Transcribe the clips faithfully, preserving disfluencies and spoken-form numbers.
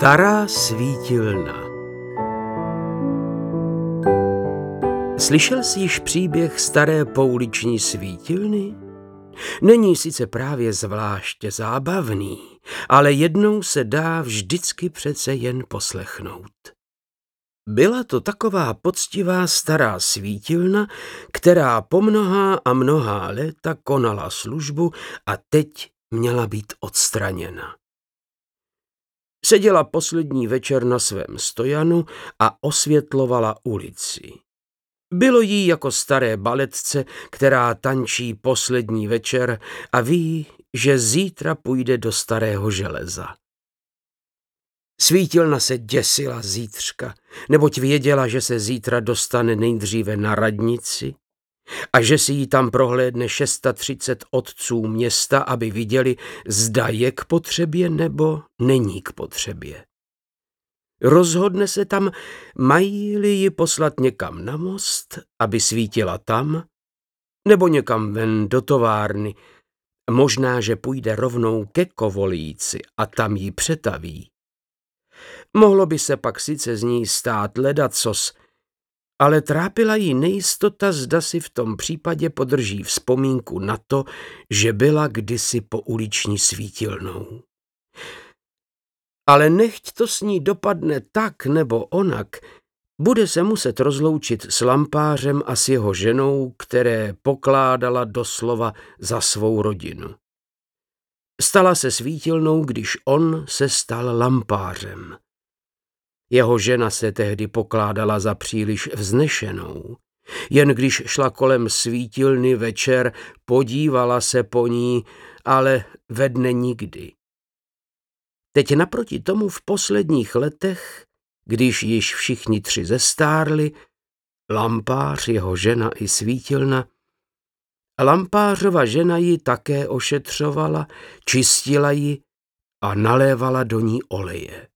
Stará svítilna. Slyšel jsi již příběh staré pouliční svítilny? Není sice právě zvláště zábavný, ale jednou se dá vždycky přece jen poslechnout. Byla to taková poctivá stará svítilna, která po mnohá a mnohá léta konala službu a teď měla být odstraněna. Seděla poslední večer na svém stojanu a osvětlovala ulici. Bylo jí jako staré baletce, která tančí poslední večer a ví, že zítra půjde do starého železa. Svítilna se děsila zítřka, neboť věděla, že se zítra dostane nejdříve na radnici a že si jí tam prohlédne třicet šest otců města, aby viděli, zda je k potřebě nebo není k potřebě. Rozhodne se tam, mají-li ji poslat někam na most, aby svítila tam, nebo někam ven do továrny. Možná, že půjde rovnou ke kovolíci a tam ji přetaví. Mohlo by se pak sice z ní stát ledacos, ale trápila jí nejistota, zda si v tom případě podrží vzpomínku na to, že byla kdysi pouliční svítilnou. Ale nechť to s ní dopadne tak nebo onak, bude se muset rozloučit s lampářem a s jeho ženou, které pokládala doslova za svou rodinu. Stala se svítilnou, když on se stal lampářem. Jeho žena se tehdy pokládala za příliš vznešenou. Jen když šla kolem svítilny večer, podívala se po ní, ale ve dne nikdy. Teď naproti tomu v posledních letech, když již všichni tři zestárli, lampář, jeho žena i svítilna, lampářova žena ji také ošetřovala, čistila ji a nalévala do ní oleje.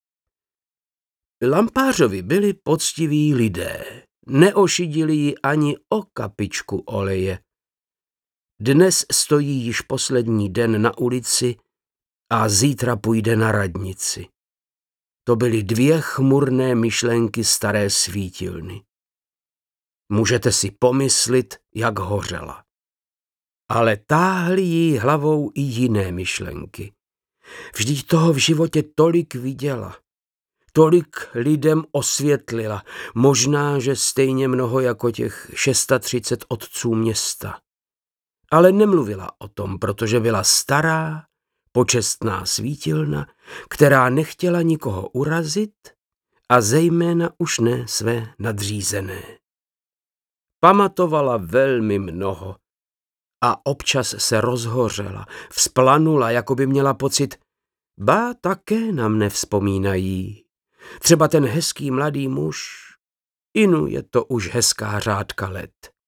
Lampářovi byli poctiví lidé, neošidili ji ani o kapičku oleje. Dnes stojí již poslední den na ulici a zítra půjde na radnici. To byly dvě chmurné myšlenky staré svítilny. Můžete si pomyslit, jak hořela. Ale táhly jí hlavou i jiné myšlenky. Vždyť toho v životě tolik viděla. Tolik lidem osvětlila, možná, že stejně mnoho jako těch třicet šest otců města. Ale nemluvila o tom, protože byla stará, počestná svítilna, která nechtěla nikoho urazit a zejména už ne své nadřízené. Pamatovala velmi mnoho a občas se rozhořela, vzplanula, jako by měla pocit, ba také nám nevzpomínají. Třeba ten hezký mladý muž, inu je to už hezká řádka let.